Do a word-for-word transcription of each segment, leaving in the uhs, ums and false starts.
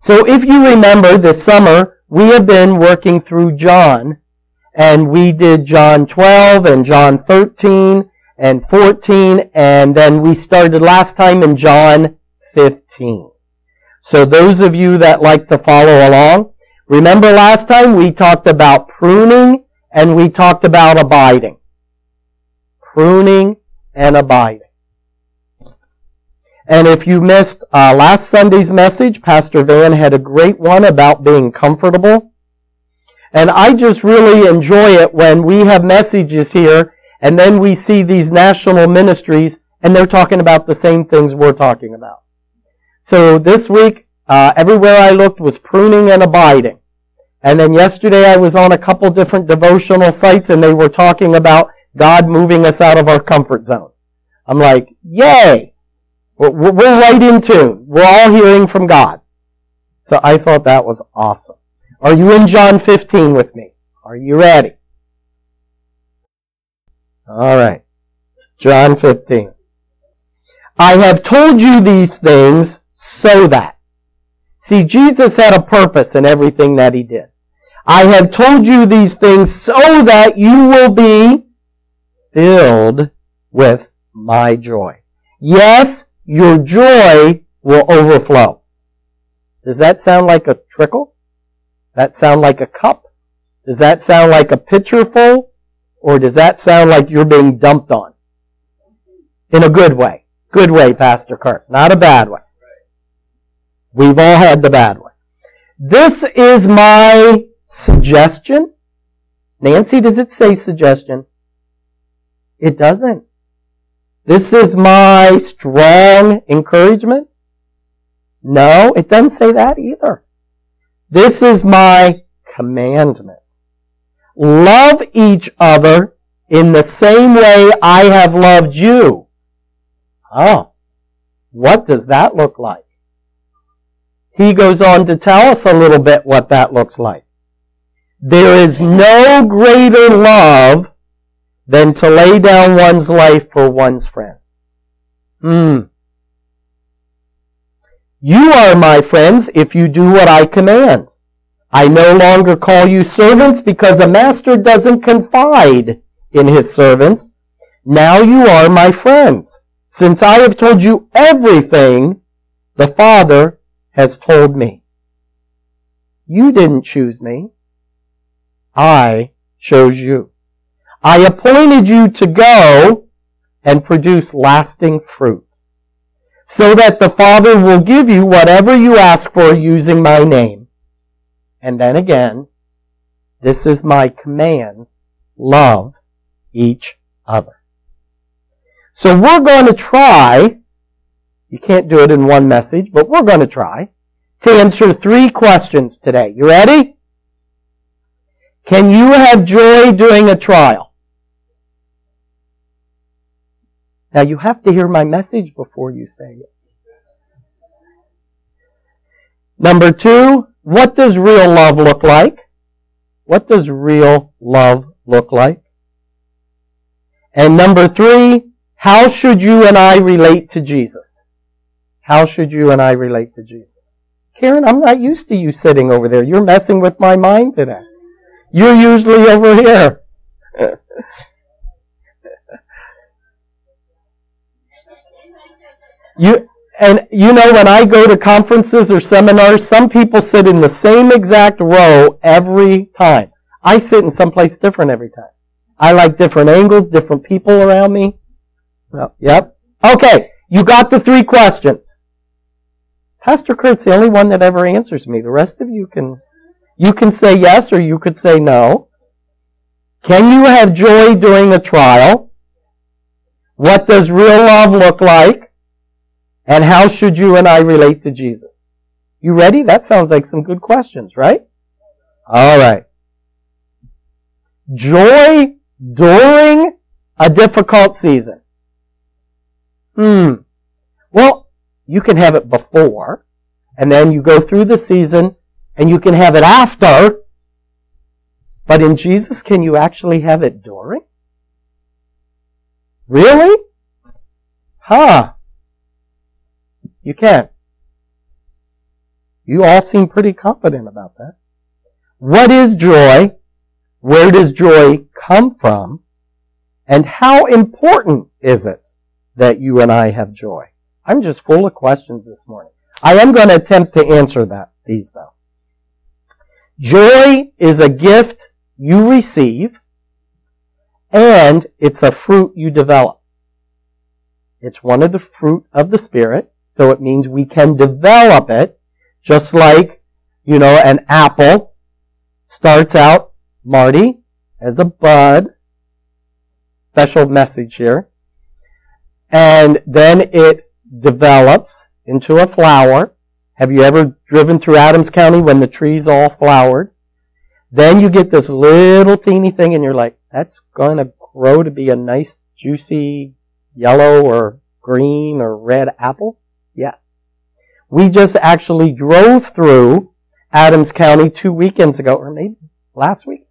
So if you remember, this summer, we have been working through John, and we did John twelve and John thirteen and fourteen, and then we started last time in John fifteen. So those of you that like to follow along, remember last time we talked about pruning and we talked about abiding. Pruning and abiding. And if you missed uh, last Sunday's message, Pastor Van had a great one about being comfortable. And I just really enjoy it when we have messages here and then we see these national ministries and they're talking about the same things we're talking about. So this week, uh, everywhere I looked was pruning and abiding. And then yesterday I was on a couple different devotional sites and they were talking about God moving us out of our comfort zones. I'm like, yay! We're, we're right in tune. We're all hearing from God. So I thought that was awesome. Are you in John fifteen with me? Are you ready? All right. John fifteen. I have told you these things so that. See, Jesus had a purpose in everything that he did. I have told you these things so that you will be filled with my joy. Yes, your joy will overflow. Does that sound like a trickle? Does that sound like a cup? Does that sound like a pitcher full? Or does that sound like you're being dumped on? In a good way. Good way, Pastor Kurt. Not a bad way. We've all had the bad way. This is my suggestion. Nancy, does it say suggestion? It doesn't. This is my strong encouragement? No, it doesn't say that either. This is my commandment. Love each other in the same way I have loved you. Oh, what does that look like? He goes on to tell us a little bit what that looks like. There is no greater love than to lay down one's life for one's friends. Hmm. You are my friends if you do what I command. I no longer call you servants because a master doesn't confide in his servants. Now you are my friends, since I have told you everything the Father has told me. You didn't choose me. I chose you. I appointed you to go and produce lasting fruit, so that the Father will give you whatever you ask for using my name. And then again, this is my command, love each other. So we're going to try, you can't do it in one message, but we're going to try to answer three questions today. You ready? Can you have joy during a trial? Now you have to hear my message before you say it. Number two, what does real love look like? What does real love look like? And number three, how should you and I relate to Jesus? How should you and I relate to Jesus? Karen, I'm not used to you sitting over there. You're messing with my mind today. You're usually over here. you and you know, when I go to conferences or seminars, some people sit in the same exact row every time. I sit in someplace different every time. I like different angles, different people around me. So, yep. Okay, you got the three questions. Pastor Kurt's the only one that ever answers me. The rest of you can, you can say yes or you could say no. Can you have joy during a trial? What does real love look like? And how should you and I relate to Jesus? You ready? That sounds like some good questions, right? All right. Joy during a difficult season. Hmm. Well, you can have it before, and then you go through the season, and you can have it after. But in Jesus, can you actually have it during? Really? Huh. You can. You all seem pretty confident about that. What is joy? Where does joy come from? And how important is it that you and I have joy? I'm just full of questions this morning. I am going to attempt to answer that, these though. Joy is a gift you receive, and it's a fruit you develop. It's one of the fruit of the Spirit, so it means we can develop it, just like, you know, an apple starts out, Marty, as a bud. Special message here. And then it develops into a flower. Have you ever driven through Adams County when the trees all flowered? Then you get this little teeny thing and you're like, that's going to grow to be a nice, juicy, yellow or green or red apple? Yes. We just actually drove through Adams County two weekends ago, or maybe last week.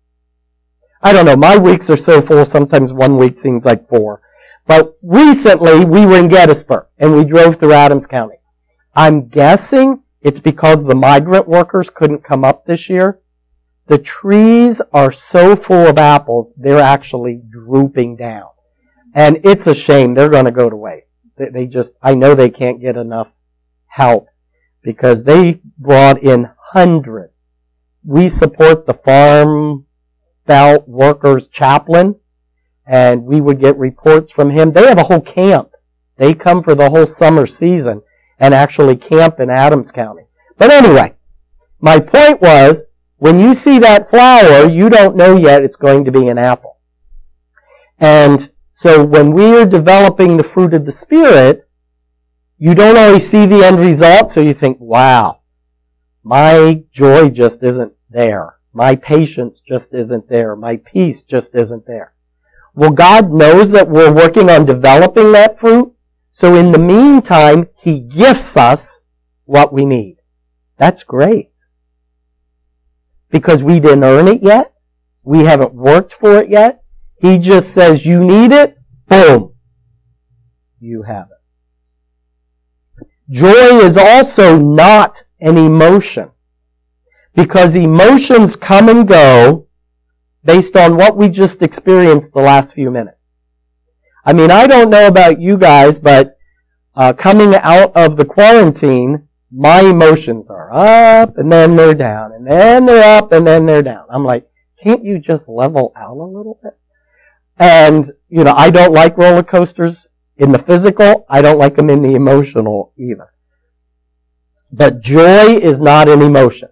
I don't know. My weeks are so full, sometimes one week seems like four. But recently, we were in Gettysburg, and we drove through Adams County. I'm guessing it's because the migrant workers couldn't come up this year. The trees are so full of apples, they're actually drooping down. And it's a shame. They're going to go to waste. They just, I know they can't get enough help because they brought in hundreds. We support the Farm Belt Workers Chaplain, and we would get reports from him. They have a whole camp. They come for the whole summer season and actually camp in Adams County. But anyway, my point was, when you see that flower, you don't know yet it's going to be an apple. And so when we are developing the fruit of the Spirit, you don't always see the end result, so you think, wow, my joy just isn't there. My patience just isn't there. My peace just isn't there. Well, God knows that we're working on developing that fruit, so in the meantime, He gifts us what we need. That's grace. Because we didn't earn it yet. We haven't worked for it yet. He just says, you need it. Boom. You have it. Joy is also not an emotion. Because emotions come and go based on what we just experienced the last few minutes. I mean, I don't know about you guys, but uh, coming out of the quarantine, my emotions are up and then they're down and then they're up and then they're down. I'm like, can't you just level out a little bit? And, you know, I don't like roller coasters in the physical. I don't like them in the emotional either. But joy is not an emotion.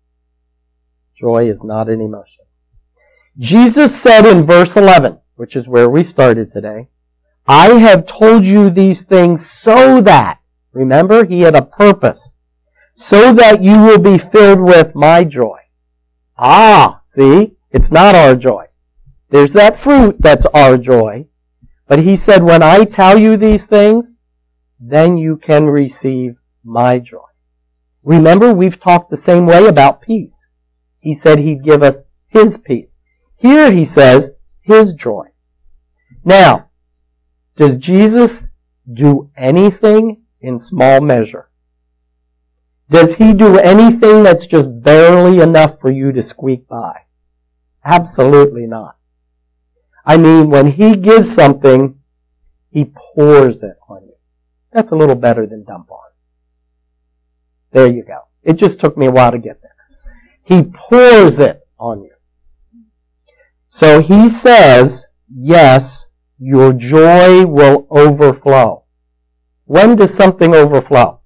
Joy is not an emotion. Jesus said in verse eleven, which is where we started today, I have told you these things so that, remember, He had a purpose, so that you will be filled with my joy. Ah, see, it's not our joy. There's that fruit that's our joy. But He said, when I tell you these things, then you can receive my joy. Remember, we've talked the same way about peace. He said He'd give us His peace. Here He says His joy. Now, does Jesus do anything in small measure? Does He do anything that's just barely enough for you to squeak by? Absolutely not. I mean, when He gives something, He pours it on you. That's a little better than dump on. There you go. It just took me a while to get there. He pours it on you. So He says, yes, your joy will overflow. When does something overflow?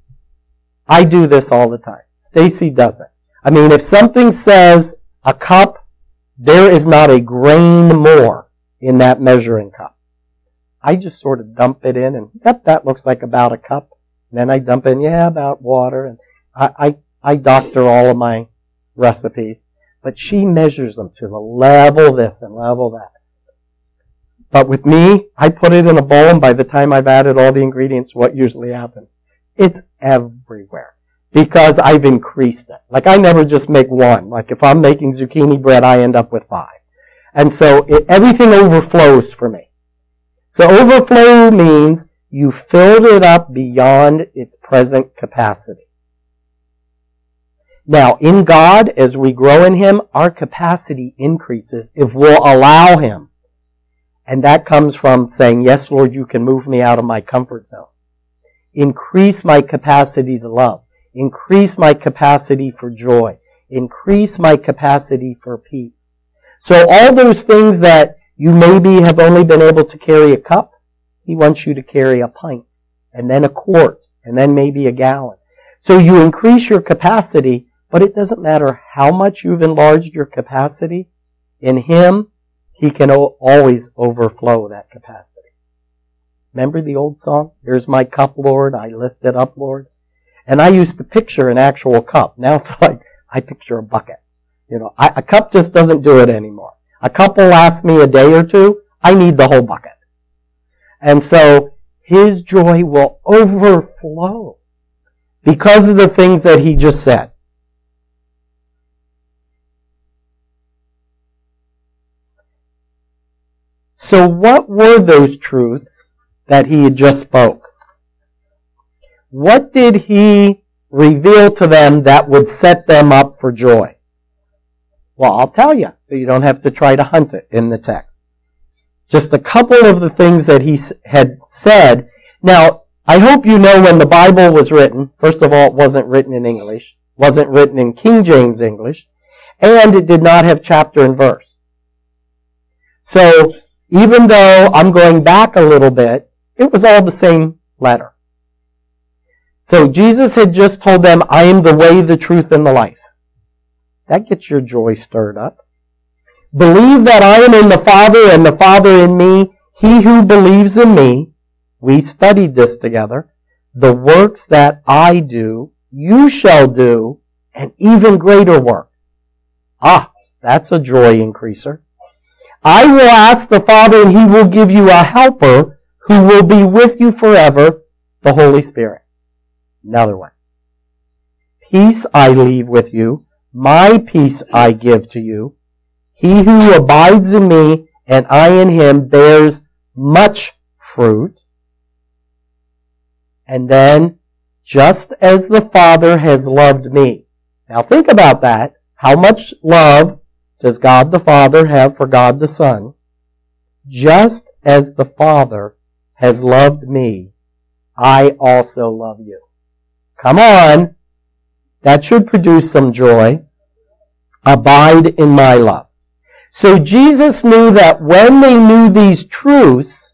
I do this all the time. Stacy doesn't. I mean, if something says a cup, there is not a grain more in that measuring cup. I just sort of dump it in and, yep, that looks like about a cup. And then I dump in, yeah, about water. And I, I, I doctor all of my recipes. But she measures them to the level this and level that. But with me, I put it in a bowl, and by the time I've added all the ingredients, what usually happens? It's everywhere. Because I've increased it. Like, I never just make one. Like, if I'm making zucchini bread, I end up with five. And so, it, everything overflows for me. So, overflow means you filled it up beyond its present capacity. Now, in God, as we grow in Him, our capacity increases if we'll allow Him. And that comes from saying, yes, Lord, you can move me out of my comfort zone. Increase my capacity to love. Increase my capacity for joy. Increase my capacity for peace. So all those things that you maybe have only been able to carry a cup, He wants you to carry a pint, and then a quart, and then maybe a gallon. So you increase your capacity, but it doesn't matter how much you've enlarged your capacity. In Him, He can always overflow that capacity. Remember the old song? Here's my cup, Lord. I lift it up, Lord. And I used to picture an actual cup. Now it's like I picture a bucket. You know, I, a cup just doesn't do it anymore. A cup will last me a day or two. I need the whole bucket. And so His joy will overflow because of the things that He just said. So what were those truths that He had just spoke? What did He reveal to them that would set them up for joy? Well, I'll tell you, so you don't have to try to hunt it in the text. Just a couple of the things that He had said. Now, I hope you know when the Bible was written, first of all, it wasn't written in English, wasn't written in King James English, and it did not have chapter and verse. So, even though I'm going back a little bit, it was all the same letter. So Jesus had just told them, I am the way, the truth, and the life. That gets your joy stirred up. Believe that I am in the Father and the Father in me. He who believes in me, we studied this together, the works that I do, you shall do, and even greater works. Ah, that's a joy increaser. I will ask the Father, and He will give you a helper who will be with you forever, the Holy Spirit. Another one. Peace I leave with you. My peace I give to you. He who abides in me, and I in him, bears much fruit. And then, just as the Father has loved me. Now think about that. How much love does God the Father have for God the Son? Just as the Father has loved me, I also love you. Come on. That should produce some joy. Abide in my love. So Jesus knew that when they knew these truths,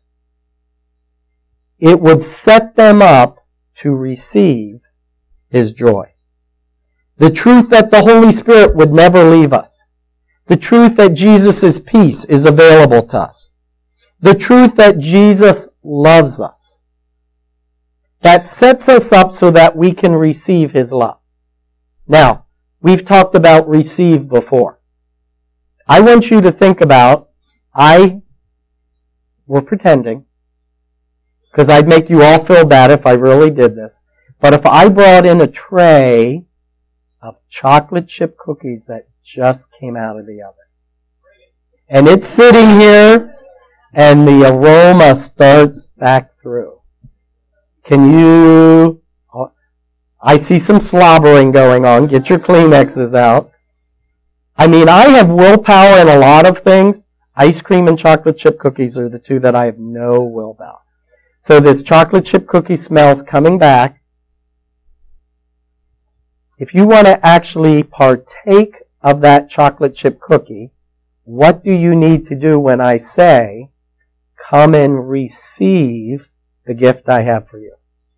it would set them up to receive His joy. The truth that the Holy Spirit would never leave us. The truth that Jesus' peace is available to us. The truth that Jesus loves us. That sets us up so that we can receive His love. Now, we've talked about receive before. I want you to think about, I, we're pretending, because I'd make you all feel bad if I really did this, but if I brought in a tray of chocolate chip cookies that just came out of the oven, and it's sitting here, and the aroma starts back through. Can you, I see some slobbering going on. Get your Kleenexes out. I mean, I have willpower in a lot of things. Ice cream and chocolate chip cookies are the two that I have no willpower. So this chocolate chip cookie smell's coming back. If you want to actually partake of that chocolate chip cookie, what do you need to do when I say, come and receive the gift I have for you?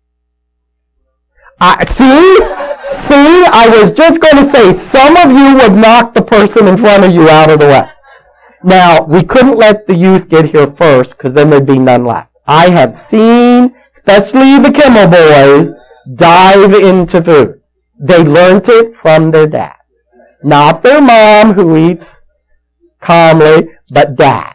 Uh, see? See? I was just going to say, some of you would knock the person in front of you out of the way. Now, we couldn't let the youth get here first, because then there'd be none left. I have seen, especially the Kimmel boys, dive into food. They learned it from their dad. Not their mom, who eats calmly, but dad.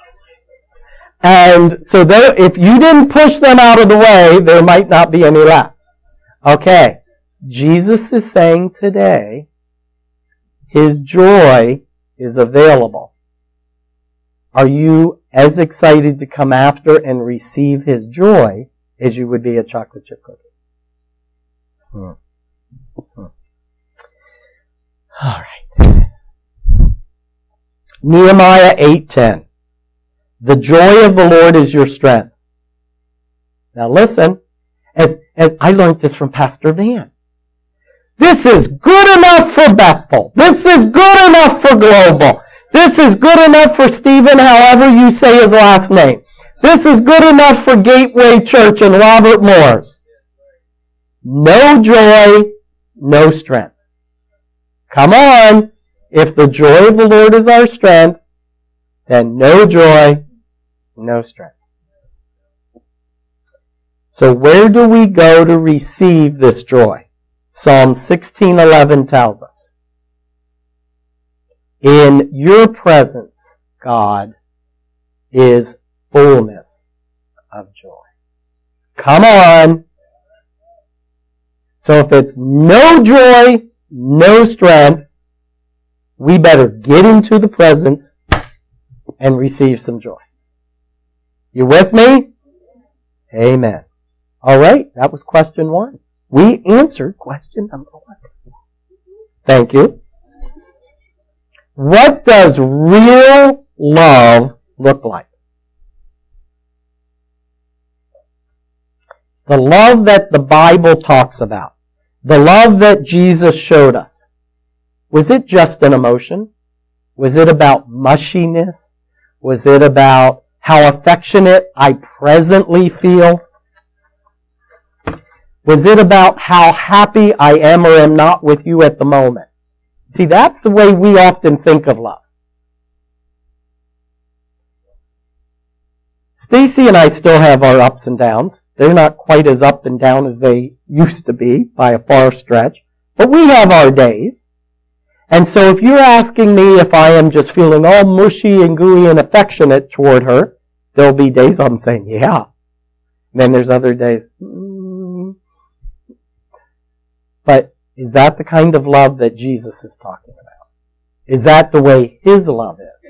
And so there, if you didn't push them out of the way, there might not be any left. Okay, Jesus is saying today, His joy is available. Are you as excited to come after and receive His joy as you would be a chocolate chip cookie? Hmm. Hmm. Nehemiah eight ten. The joy of the Lord is your strength. Now listen, as, as I learned this from Pastor Van. This is good enough for Bethel. This is good enough for Global. This is good enough for Stephen, however you say his last name. This is good enough for Gateway Church and Robert Moore's. No joy, no strength. Come on. If the joy of the Lord is our strength, then no joy, no strength. So where do we go to receive this joy? Psalm sixteen eleven tells us, in your presence, God, is fullness of joy. Come on. So if it's no joy, no strength, we better get into the presence and receive some joy. You with me? Amen. All right, that was question one. We answered question number one. Thank you. What does real love look like? The love that the Bible talks about, the love that Jesus showed us, was it just an emotion? Was it about mushiness? Was it about how affectionate I presently feel? Was it about how happy I am or am not with you at the moment? See, that's the way we often think of love. Stacy and I still have our ups and downs. They're not quite as up and down as they used to be by a far stretch. But we have our days. And so if you're asking me if I am just feeling all mushy and gooey and affectionate toward her, there'll be days I'm saying, yeah. And then there's other days, mm. But is that the kind of love that Jesus is talking about? Is that the way His love is?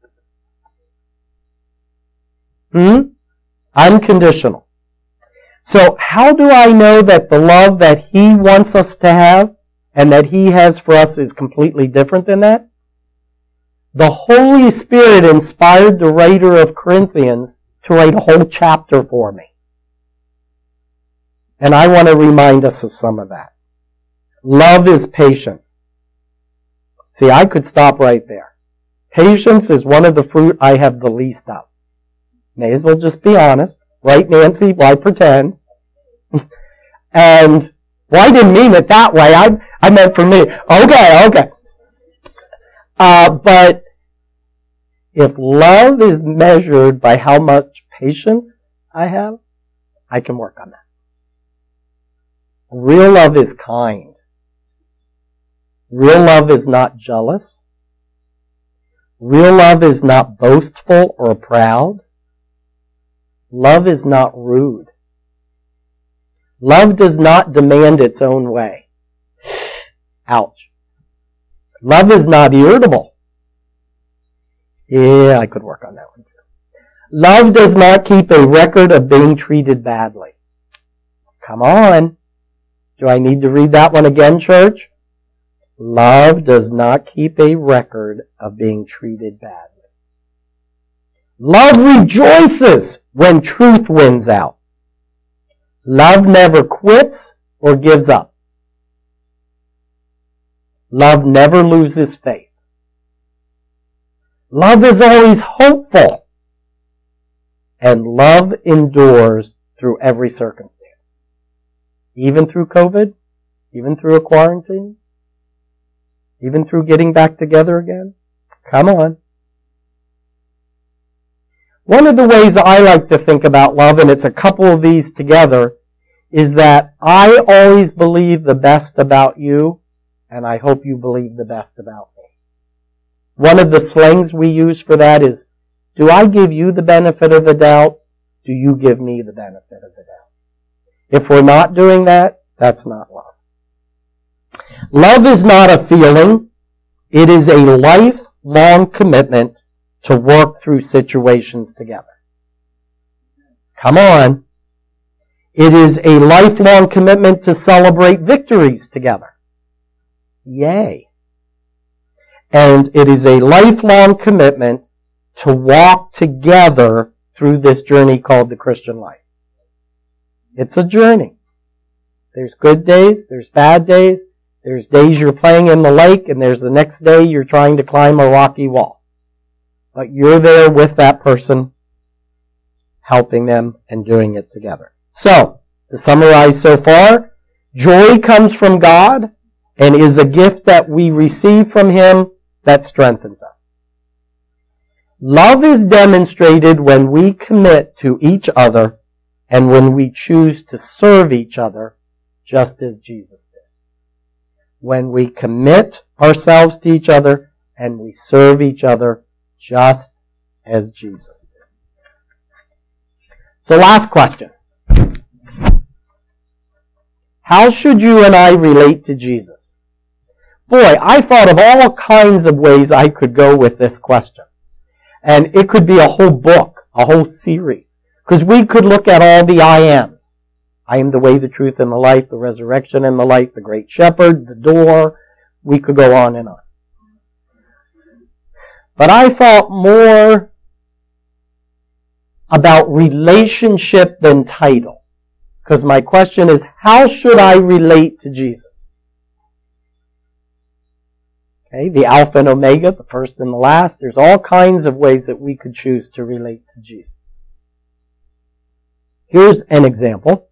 Hmm? Unconditional. So how do I know that the love that He wants us to have and that He has for us is completely different than that? The Holy Spirit inspired the writer of Corinthians to write a whole chapter for me. And I want to remind us of some of that. Love is patient. See, I could stop right there. Patience is one of the fruit I have the least of. May as well just be honest. Right, Nancy? Why pretend? And, well, I didn't mean it that way. I, I meant for me. Okay, okay. Uh, but if love is measured by how much patience I have, I can work on that. Real love is kind. Real love is not jealous. Real love is not boastful or proud. Love is not rude. Love does not demand its own way. Ouch. Love is not irritable. Yeah, I could work on that one too. Love does not keep a record of being treated badly. Come on. Do I need to read that one again, church? Love does not keep a record of being treated badly. Love rejoices when truth wins out. Love never quits or gives up. Love never loses faith. Love is always hopeful. And love endures through every circumstance. Even through COVID, even through a quarantine, even through getting back together again. Come on. One of the ways I like to think about love, and it's a couple of these together, is that I always believe the best about you, and I hope you believe the best about me. One of the slangs we use for that is, do I give you the benefit of the doubt? Do you give me the benefit of the doubt? If we're not doing that, that's not love. Love is not a feeling. It is a lifelong commitment to work through situations together. Come on. It is a lifelong commitment to celebrate victories together. Yay. And it is a lifelong commitment to walk together through this journey called the Christian life. It's a journey. There's good days, there's bad days, there's days you're playing in the lake, and there's the next day you're trying to climb a rocky wall. But you're there with that person, helping them and doing it together. So, to summarize so far, joy comes from God and is a gift that we receive from Him that strengthens us. Love is demonstrated when we commit to each other and when we choose to serve each other just as Jesus did. When we commit ourselves to each other and we serve each other just as Jesus did. So last question. How should you and I relate to Jesus? Boy, I thought of all kinds of ways I could go with this question. And it could be a whole book, a whole series. Because we could look at all the I ams. I am the way, the truth, and the life, the resurrection and the life, the great shepherd, the door. We could go on and on. But I thought more about relationship than title. Because my question is, how should I relate to Jesus? Okay, the Alpha and Omega, the first and the last. There's all kinds of ways that we could choose to relate to Jesus. Here's an example.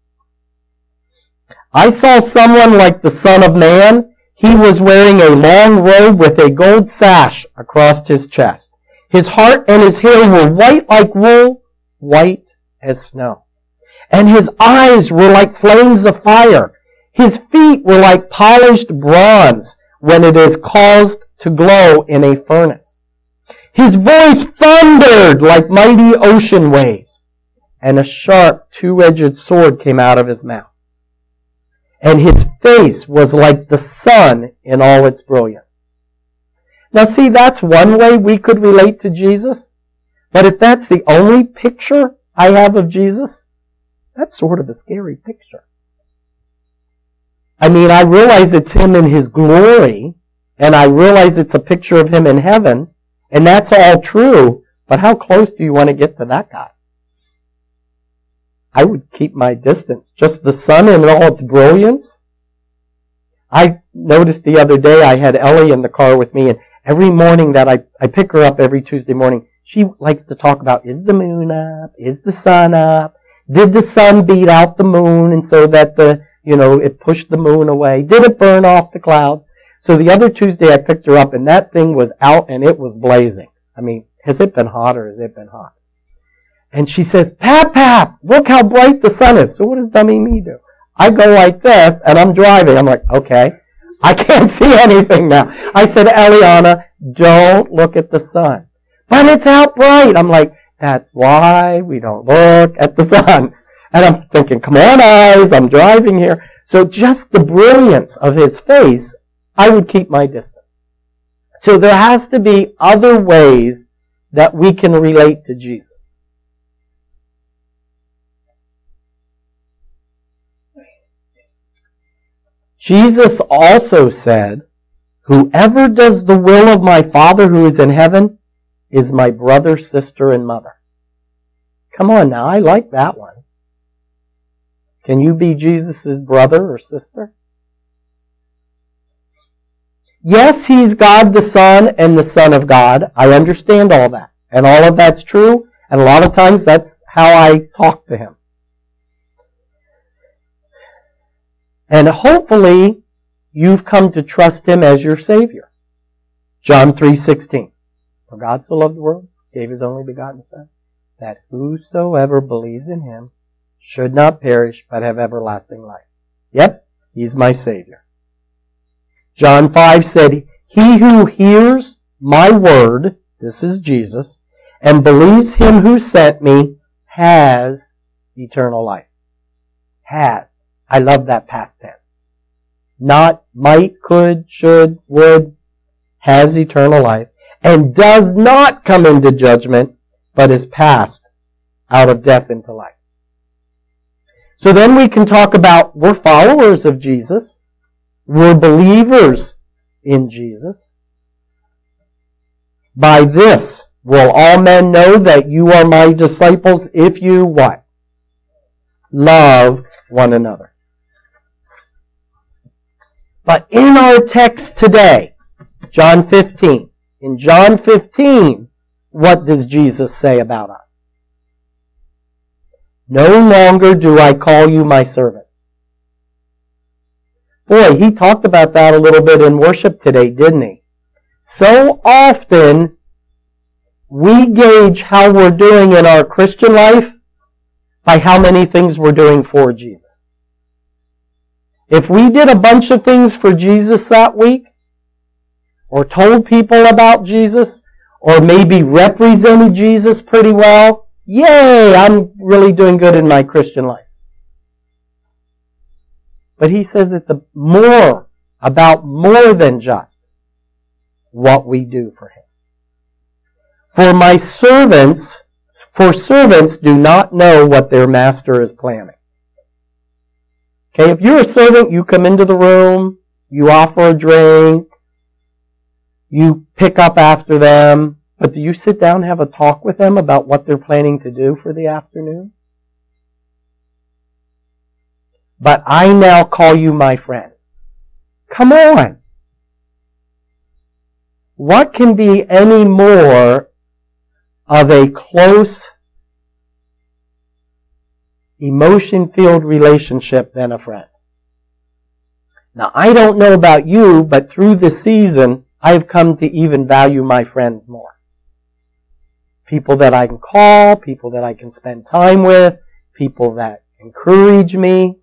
I saw someone like the Son of Man. He was wearing a long robe with a gold sash across his chest. His heart and his hair were white like wool, white as snow. And his eyes were like flames of fire. His feet were like polished bronze when it is caused to glow in a furnace. His voice thundered like mighty ocean waves, and a sharp two-edged sword came out of his mouth. And his face was like the sun in all its brilliance. Now see, that's one way we could relate to Jesus. But if that's the only picture I have of Jesus, that's sort of a scary picture. I mean, I realize it's Him in His glory, and I realize it's a picture of Him in heaven, and that's all true, but how close do you want to get to that guy? I would keep my distance. Just the sun in all its brilliance. I noticed the other day I had Ellie in the car with me, and every morning that I, I pick her up every Tuesday morning, she likes to talk about, is the moon up? Is the sun up? Did the sun beat out the moon and so that the, you know, it pushed the moon away? Did it burn off the clouds? So the other Tuesday I picked her up and that thing was out and it was blazing. I mean, has it been hot or has it been hot? And she says, Pap, Pap, look how bright the sun is. So what does dummy me do? I go like this and I'm driving. I'm like, okay, I can't see anything now. I said, Eliana, don't look at the sun. But it's out bright. I'm like, that's why we don't look at the sun. And I'm thinking, come on, eyes, I'm driving here. So just the brilliance of His face, I would keep my distance. So there has to be other ways that we can relate to Jesus. Jesus also said, whoever does the will of my Father who is in heaven is my brother, sister, and mother. Come on now, I like that one. Can you be Jesus' brother or sister? Yes, He's God the Son and the Son of God. I understand all that. And all of that's true. And a lot of times that's how I talk to Him. And hopefully you've come to trust Him as your Savior. John three sixteen. For God so loved the world, gave His only begotten Son, that whosoever believes in Him should not perish, but have everlasting life. Yep, He's my Savior. John five said, he who hears my word, this is Jesus, and believes Him who sent me, has eternal life. Has. I love that past tense. Not might, could, should, would. Has eternal life. And does not come into judgment, but is passed out of death into life. So then we can talk about we're followers of Jesus. We're believers in Jesus. By this will all men know that you are my disciples if you what? Love one another. But in our text today, John fifteen, in John fifteen, what does Jesus say about us? No longer do I call you my servants. Boy, he talked about that a little bit in worship today, didn't he? So often, we gauge how we're doing in our Christian life by how many things we're doing for Jesus. If we did a bunch of things for Jesus that week, or told people about Jesus, or maybe represented Jesus pretty well, yay, I'm really doing good in my Christian life. But he says it's a more, about more than just what we do for him. For my servants, for servants do not know what their master is planning. Okay, if you're a servant, you come into the room, you offer a drink, you pick up after them, but do you sit down and have a talk with them about what they're planning to do for the afternoon? But I now call you my friends. Come on. What can be any more of a close, emotion-filled relationship than a friend? Now, I don't know about you, but through the season, I've come to even value my friends more. People that I can call, people that I can spend time with, people that encourage me.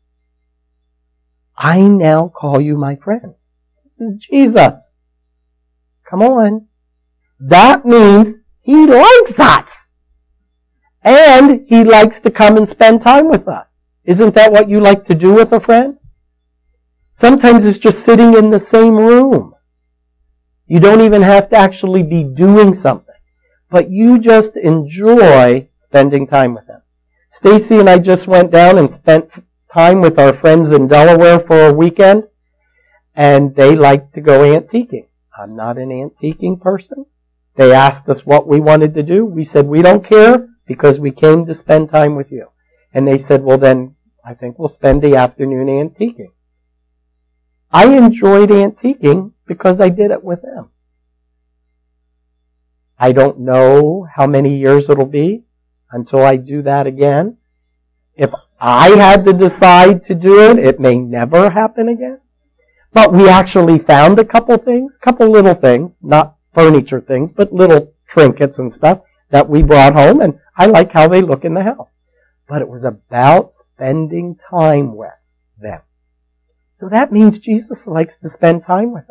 I now call you my friends. This is Jesus. Come on. That means he likes us. And he likes to come and spend time with us. Isn't that what you like to do with a friend? Sometimes it's just sitting in the same room. You don't even have to actually be doing something. But you just enjoy spending time with them. Stacy and I just went down and spent time with our friends in Delaware for a weekend. And they like to go antiquing. I'm not an antiquing person. They asked us what we wanted to do. We said, we don't care because we came to spend time with you. And they said, well then, I think we'll spend the afternoon antiquing. I enjoyed antiquing because I did it with them. I don't know how many years it'll be until I do that again. If I had to decide to do it, it may never happen again. But we actually found a couple things, couple little things, not furniture things, but little trinkets and stuff that we brought home, and I like how they look in the house. But it was about spending time with them. So that means Jesus likes to spend time with us.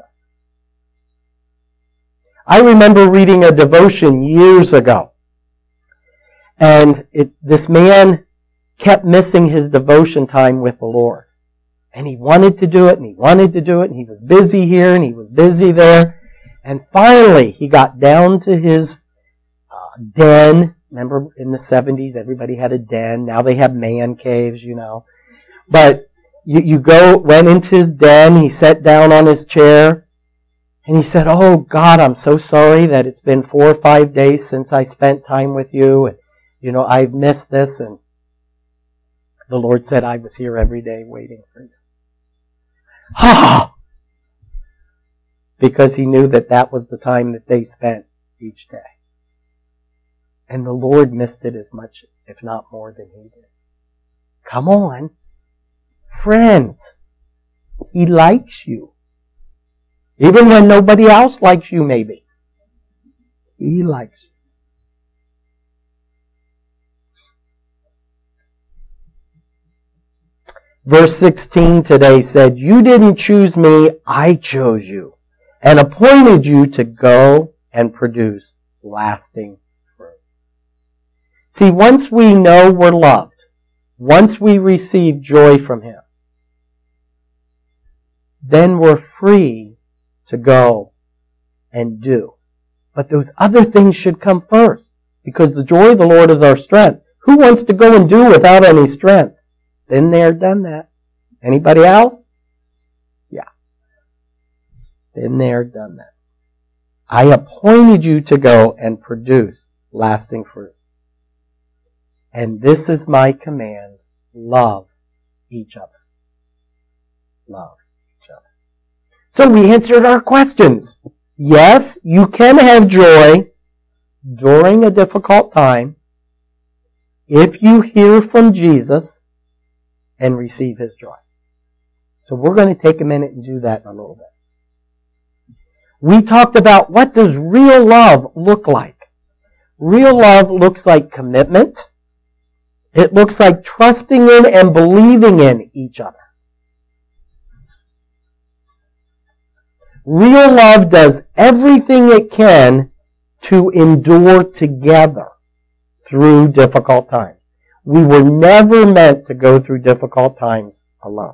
I remember reading a devotion years ago, and it, this man kept missing his devotion time with the Lord. And he wanted to do it, and he wanted to do it, and he was busy here, and he was busy there. And finally, he got down to his uh, den. Remember, in the seventies, everybody had a den. Now they have man caves, you know. But you, you go, went into his den, he sat down on his chair, and he said, oh, God, I'm so sorry that it's been four or five days since I spent time with you. And, you know, I've missed this. And the Lord said, I was here every day waiting for you. Ha! Because he knew that that was the time that they spent each day. And the Lord missed it as much, if not more, than he did. Come on. Friends, he likes you. Even when nobody else likes you, maybe. He likes you. Verse sixteen today said, you didn't choose me, I chose you, and appointed you to go and produce lasting fruit. See, once we know we're loved, once we receive joy from him, then we're free to go and do. But those other things should come first, because the joy of the Lord is our strength. Who wants to go and do without any strength? Been there, done that. Anybody else? Yeah. Been there, done that. I appointed you to go and produce lasting fruit. And this is my command. Love each other. Love each other. So we answered our questions. Yes, you can have joy during a difficult time if you hear from Jesus and receive His joy. So we're going to take a minute and do that in a little bit. We talked about what does real love look like. Real love looks like commitment. It looks like trusting in and believing in each other. Real love does everything it can to endure together through difficult times. We were never meant to go through difficult times alone.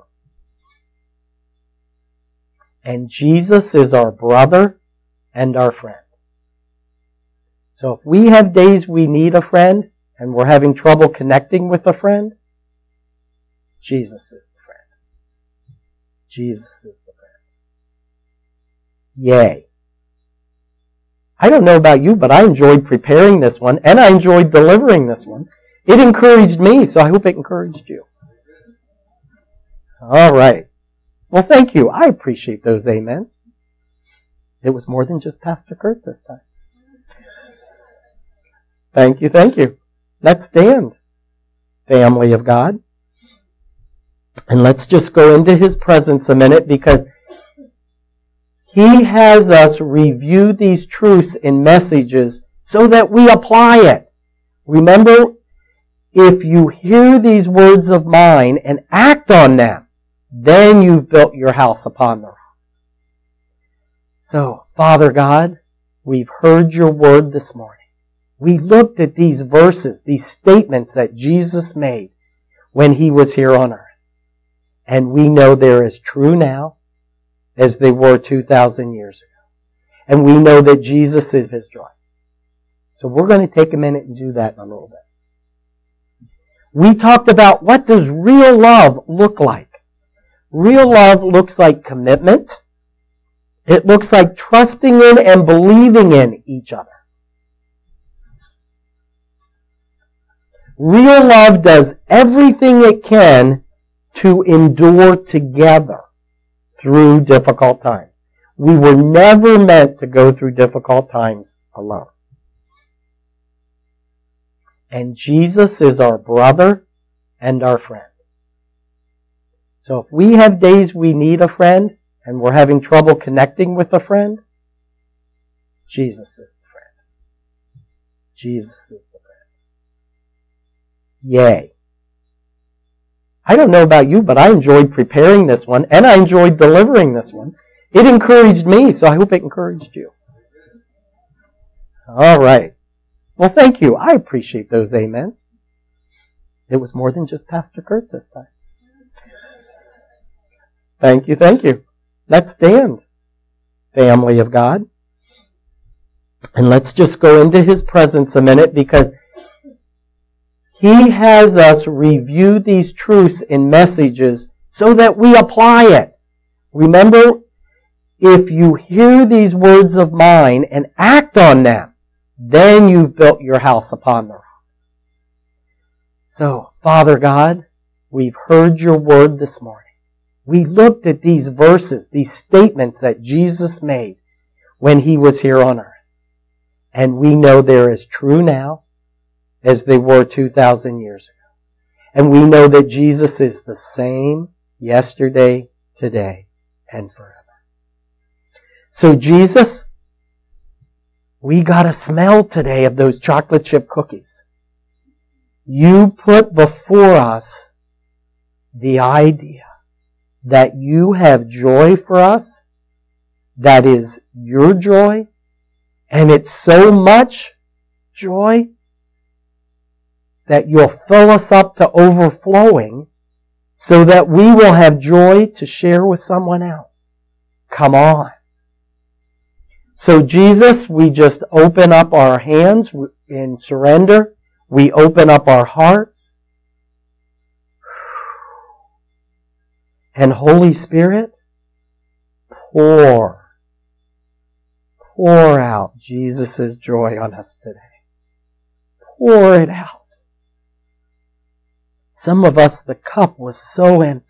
And Jesus is our brother and our friend. So if we have days we need a friend and we're having trouble connecting with a friend, Jesus is the friend. Jesus is the friend. Yay. I don't know about you, but I enjoyed preparing this one and I enjoyed delivering this one. It encouraged me, so I hope it encouraged you. All right. Well, thank you. I appreciate those amens. It was more than just Pastor Kurt this time. Thank you, thank you. Let's stand, family of God. And let's just go into His presence a minute because He has us review these truths in messages so that we apply it. Remember, if you hear these words of mine and act on them, then you've built your house upon the rock. So, Father God, we've heard your word this morning. We looked at these verses, these statements that Jesus made when He was here on earth. And we know they're as true now as they were two thousand years ago. And we know that Jesus is His joy. So we're going to take a minute and do that in a little bit. We talked about what does real love look like. Real love looks like commitment. It looks like trusting in and believing in each other. Real love does everything it can to endure together through difficult times. We were never meant to go through difficult times alone. And Jesus is our brother and our friend. So if we have days we need a friend and we're having trouble connecting with a friend, Jesus is the friend. Jesus is the friend. Yay. I don't know about you, but I enjoyed preparing this one and I enjoyed delivering this one. It encouraged me, so I hope it encouraged you. All right. Well, thank you. I appreciate those amens. It was more than just Pastor Kurt this time. Thank you, thank you. Let's stand, family of God. And let's just go into His presence a minute because He has us review these truths in messages so that we apply it. Remember, if you hear these words of mine and act on them, then you've built your house upon the rock. So, Father God, we've heard your word this morning. We looked at these verses, these statements that Jesus made when He was here on earth. And we know they're as true now as they were two thousand years ago. And we know that Jesus is the same yesterday, today, and forever. So Jesus, we got a smell today of those chocolate chip cookies. You put before us the idea that you have joy for us, that is your joy, and it's so much joy that you'll fill us up to overflowing so that we will have joy to share with someone else. Come on. So Jesus, we just open up our hands in surrender. We open up our hearts. And Holy Spirit, pour, pour out Jesus' joy on us today. Pour it out. Some of us, the cup was so empty.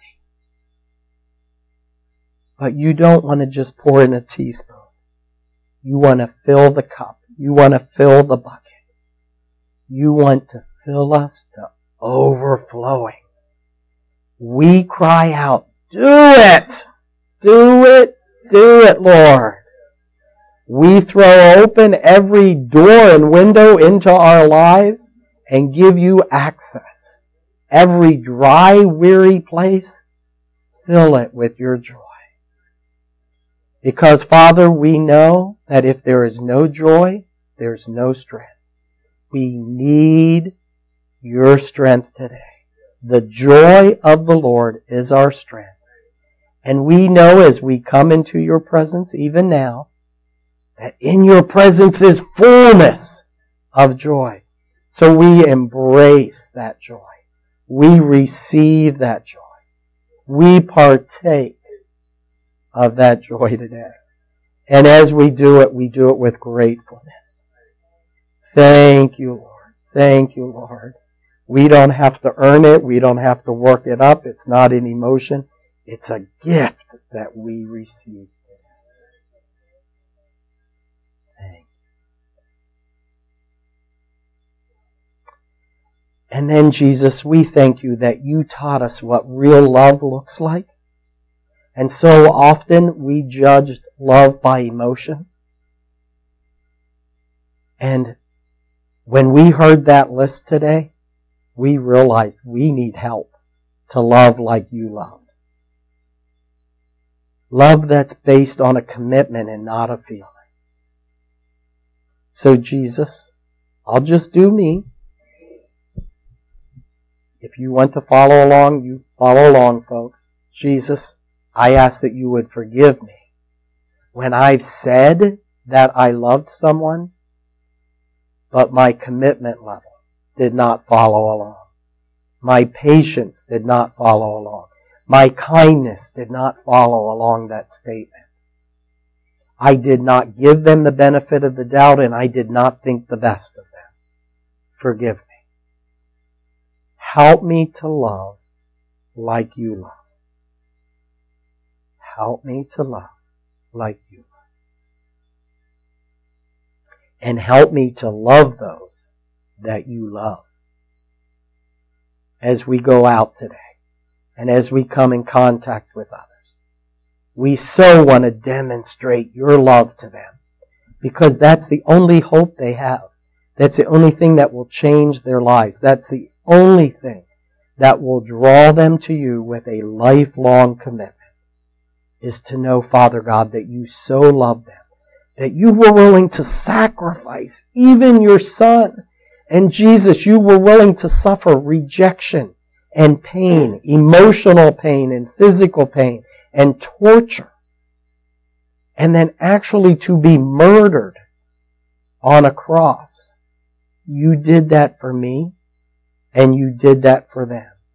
But you don't want to just pour in a teaspoon. You want to fill the cup. You want to fill the bucket. You want to fill us to overflowing. We cry out, do it! Do it! Do it, Lord! We throw open every door and window into our lives and give you access. Every dry, weary place, fill it with your joy. Because, Father, we know that if there is no joy, there's no strength. We need your strength today. The joy of the Lord is our strength. And we know as we come into your presence, even now, that in your presence is fullness of joy. So we embrace that joy. We receive that joy. We partake of that joy today. And as we do it, we do it with gratefulness. Thank you, Lord. Thank you, Lord. We don't have to earn it. We don't have to work it up. It's not an emotion. It's a gift that we receive. Thank you. And then, Jesus, we thank you that you taught us what real love looks like. And so often we judged love by emotion. And when we heard that list today, we realized we need help to love like you loved. Love that's based on a commitment and not a feeling. So Jesus, I'll just do me. If you want to follow along, you follow along, folks. Jesus, I ask that you would forgive me when I've said that I loved someone, but my commitment level did not follow along. My patience did not follow along. My kindness did not follow along that statement. I did not give them the benefit of the doubt, and I did not think the best of them. Forgive me. Help me to love like you love. Help me to love like you love. And help me to love those that you love. As we go out today, and as we come in contact with others, we so want to demonstrate your love to them, because that's the only hope they have. That's the only thing that will change their lives. That's the only thing that will draw them to you with a lifelong commitment, is to know, Father God, that you so love them, that you were willing to sacrifice even your Son. And Jesus, you were willing to suffer rejection and pain, emotional pain and physical pain and torture. And then actually to be murdered on a cross. You did that for me, and you did that for them.